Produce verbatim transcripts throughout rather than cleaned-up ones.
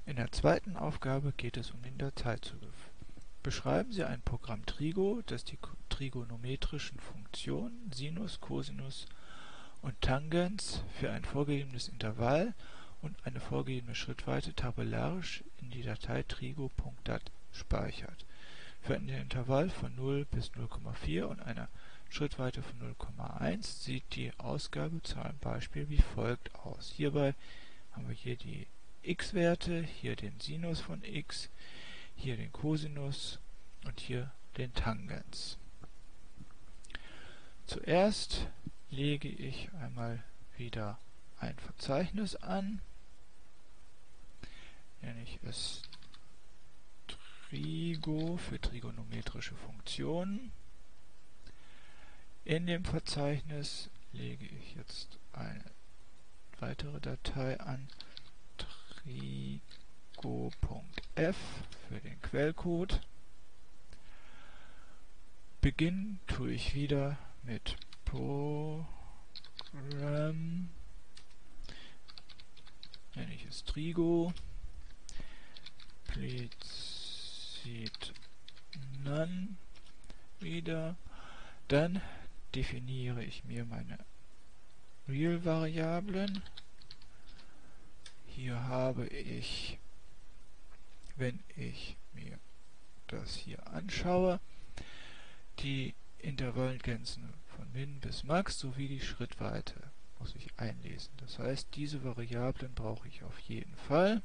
In der zweiten Aufgabe geht es um den Dateizugriff. Beschreiben Sie ein Programm Trigo, das die trigonometrischen Funktionen Sinus, Cosinus und Tangens für ein vorgegebenes Intervall und eine vorgegebene Schrittweite tabellarisch in die Datei trigo.dat speichert. Für ein Intervall von null bis null Komma vier und einer Schrittweite von null Komma eins sieht die Ausgabe zu einem Beispiel wie folgt aus. Hierbei haben wir hier die x-Werte, hier den Sinus von x, hier den Cosinus und hier den Tangens. Zuerst lege ich einmal wieder ein Verzeichnis an, nenne ich es Trigo für trigonometrische Funktionen. In dem Verzeichnis lege ich jetzt eine weitere Datei an, trigo.f für den Quellcode. Beginnen tue ich wieder mit Program, nenne ich es Trigo, Please None wieder. Dann definiere ich mir meine Real-Variablen. Hier habe ich, wenn ich mir das hier anschaue, die Intervallgrenzen von Min bis Max sowie die Schrittweite muss ich einlesen. Das heißt, diese Variablen brauche ich auf jeden Fall.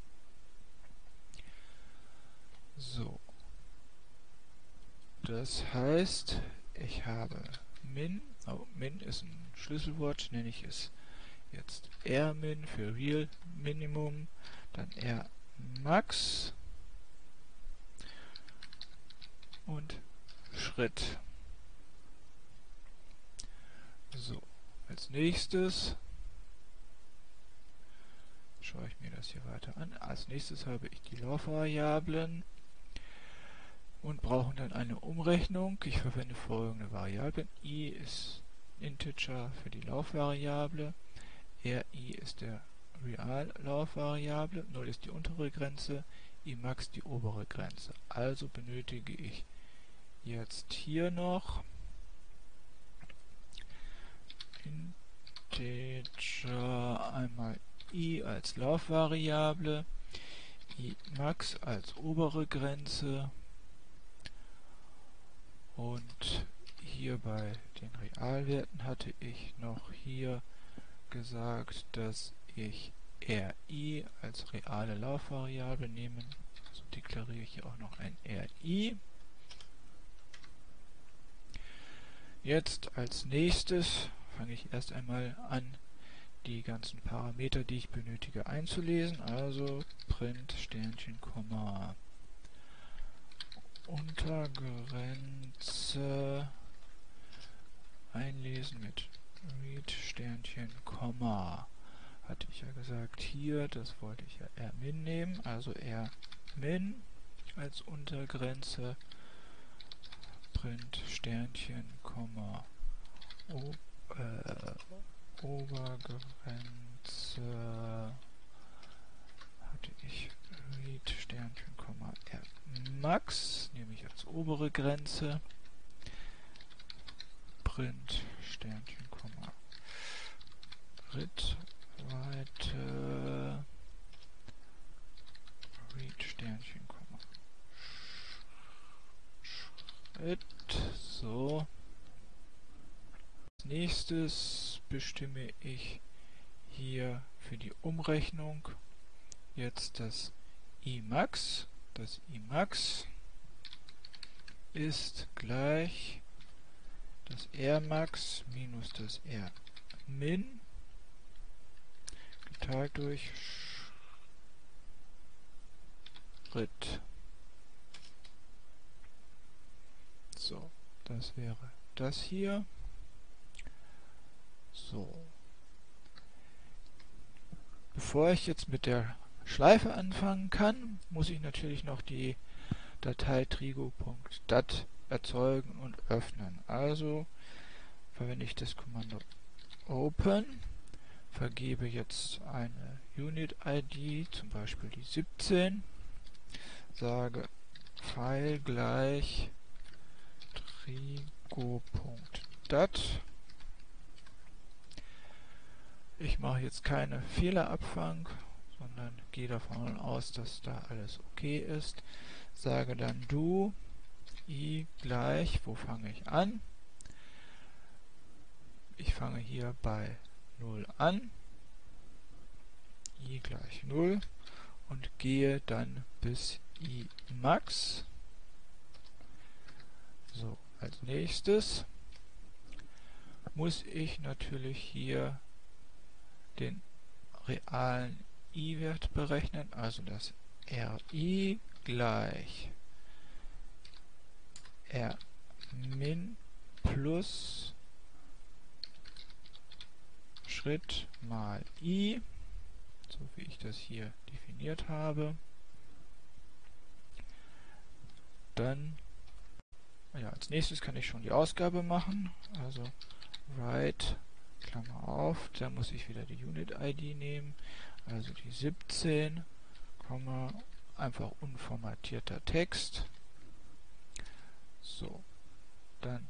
So. Das heißt, ich habe Min, oh, Min ist ein Schlüsselwort, nenne ich es jetzt Rmin für Real Minimum, dann Rmax und Schritt. So, als nächstes schaue ich mir das hier weiter an. Als nächstes habe ich die Laufvariablen und brauche dann eine Umrechnung. Ich verwende folgende Variablen. I ist Integer für die Laufvariable, Ri ist der Reallaufvariable, null ist die untere Grenze, Imax die obere Grenze. Also benötige ich jetzt hier noch Integer einmal I als Laufvariable, Imax als obere Grenze und hier bei den Realwerten hatte ich noch hier gesagt, dass ich Ri als reale Laufvariable nehme. Also deklariere ich hier auch noch ein Ri. Jetzt als nächstes fange ich erst einmal an, die ganzen Parameter, die ich benötige, einzulesen. Also Print Sternchen, Komma, Untergrenze einlesen mit Read Sternchen, Komma. Hatte ich ja gesagt hier, das wollte ich ja Rmin nehmen, also Rmin als Untergrenze, Print Sternchen, Komma, o, äh, Obergrenze hatte ich Read Sternchen, Komma, Rmax, nehme ich als obere Grenze, Print Sternchen, Komma, Schrittweite, Read Sternchen, Komma, Schritt, so. Als nächstes bestimme ich hier für die Umrechnung jetzt das Imax. Das Imax ist gleich das Rmax minus das Rmin geteilt durch Schritt. So, das wäre das hier. So. Bevor ich jetzt mit der Schleife anfangen kann, muss ich natürlich noch die Datei trigo.dat erzeugen und öffnen. Also verwende ich das Kommando Open, vergebe jetzt eine Unit-I D, zum Beispiel die siebzehn, sage File gleich trigo.dat. Ich mache jetzt keine Fehlerabfang, sondern gehe davon aus, dass da alles okay ist. Sage dann do i gleich, wo fange ich an? Ich fange hier bei null an, i gleich null und gehe dann bis i max. So, als nächstes muss ich natürlich hier den realen i-Wert berechnen, also das ri gleich rmin plus Schritt mal i, so wie ich das hier definiert habe. Dann, ja, als nächstes kann ich schon die Ausgabe machen, also write, Klammer auf, da muss ich wieder die Unit-I D nehmen, also die siebzehn, einfach unformatierter Text. So, dann,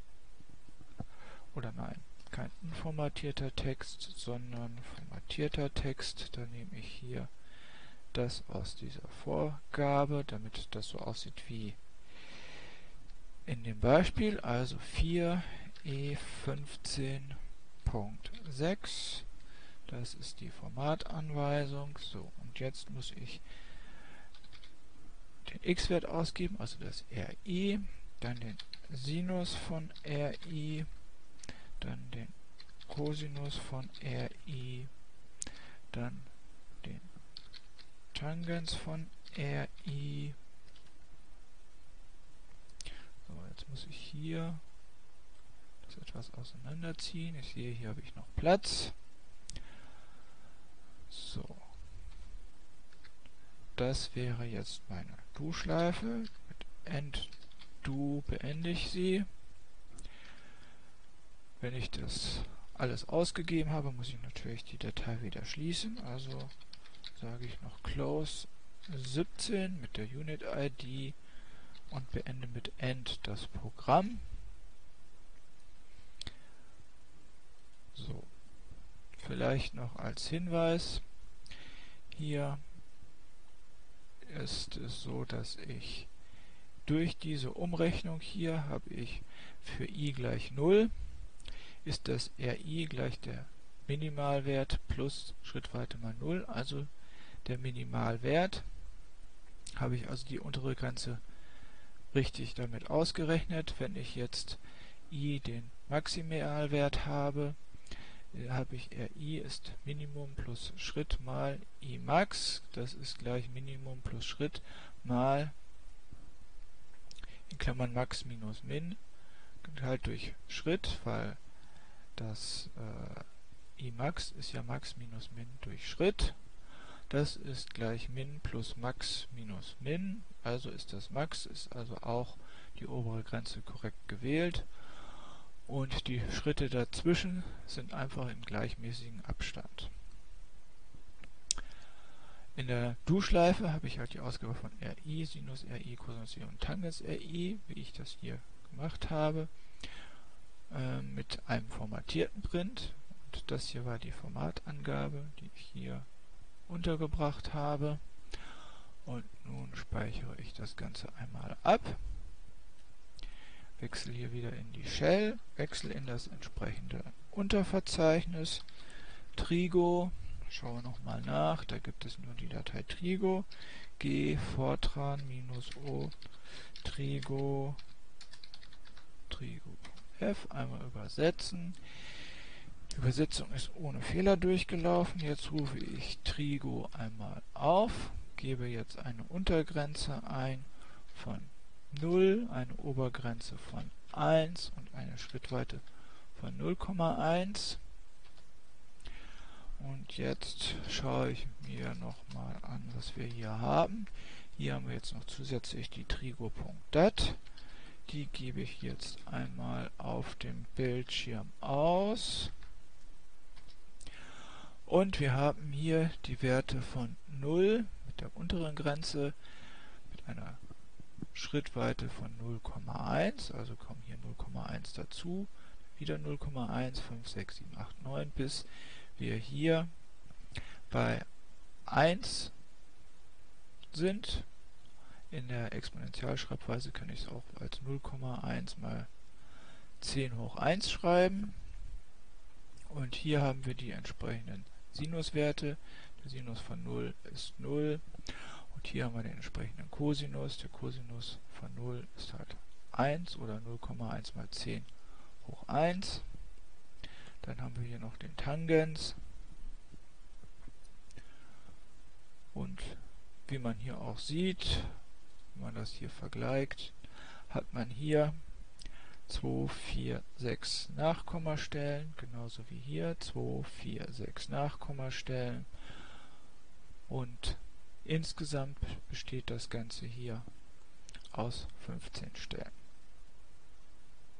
oder nein, kein unformatierter Text, sondern formatierter Text. Dann nehme ich hier das aus dieser Vorgabe, damit das so aussieht wie in dem Beispiel, also vier e fünfzehn Punkt sechs. Das ist die Formatanweisung. So, und jetzt muss ich den x-Wert ausgeben, also das ri, dann den Sinus von ri, dann den Cosinus von ri, dann den Tangens von ri. So, jetzt muss ich hier das etwas auseinanderziehen. Ich sehe, hier habe ich noch Platz. So. Das wäre jetzt meine Do-Schleife. Mit end do beende ich sie. Wenn ich das alles ausgegeben habe, muss ich natürlich die Datei wieder schließen. Also sage ich noch close siebzehn mit der Unit-I D und beende mit end das Programm. So, vielleicht noch als Hinweis, hier ist es so, dass ich durch diese Umrechnung hier habe ich für i gleich null, ist das ri gleich der Minimalwert plus Schrittweite mal null, also der Minimalwert. Habe ich also die untere Grenze richtig damit ausgerechnet. Wenn ich jetzt i den Maximalwert habe, habe ich ri ist Minimum plus Schritt mal i max, das ist gleich Minimum plus Schritt mal in Klammern max minus min, geteilt durch Schritt, weil das äh, i max ist ja max minus min durch Schritt. Das ist gleich min plus max minus min, also ist das max, ist also auch die obere Grenze korrekt gewählt. Und die Schritte dazwischen sind einfach in gleichmäßigem Abstand. In der Do-Schleife habe ich halt die Ausgabe von ri, Sinus ri, Cosinus ri und Tangens ri, wie ich das hier gemacht habe, äh, mit einem formatierten Print. Und das hier war die Formatangabe, die ich hier untergebracht habe. Und nun speichere ich das Ganze einmal ab. Wechsle hier wieder in die Shell, wechsle in das entsprechende Unterverzeichnis Trigo, schaue nochmal nach, da gibt es nur die Datei Trigo, g fortran -o Trigo, Trigo.f, einmal übersetzen. Die Übersetzung ist ohne Fehler durchgelaufen. Jetzt rufe ich Trigo einmal auf, gebe jetzt eine Untergrenze ein von null, eine Obergrenze von eins und eine Schrittweite von null Komma eins. Und jetzt schaue ich mir nochmal an, was wir hier haben. Hier haben wir jetzt noch zusätzlich die Trigo.dat. Die gebe ich jetzt einmal auf dem Bildschirm aus. Und wir haben hier die Werte von null mit der unteren Grenze mit einer Schrittweite von null Komma eins, also kommen hier null Komma eins dazu, wieder null Komma eins, fünf, sechs, sieben, acht, neun, bis wir hier bei eins sind. In der Exponentialschreibweise kann ich es auch als null Komma eins mal zehn hoch eins schreiben. Und hier haben wir die entsprechenden Sinuswerte. Der Sinus von null ist null. Und hier haben wir den entsprechenden Cosinus. Der Cosinus von null ist halt eins oder null Komma eins mal zehn hoch eins. Dann haben wir hier noch den Tangens. Und wie man hier auch sieht, wenn man das hier vergleicht, hat man hier zwei, vier, sechs Nachkommastellen, genauso wie hier zwei, vier, sechs Nachkommastellen. Und insgesamt besteht das Ganze hier aus fünfzehn Stellen.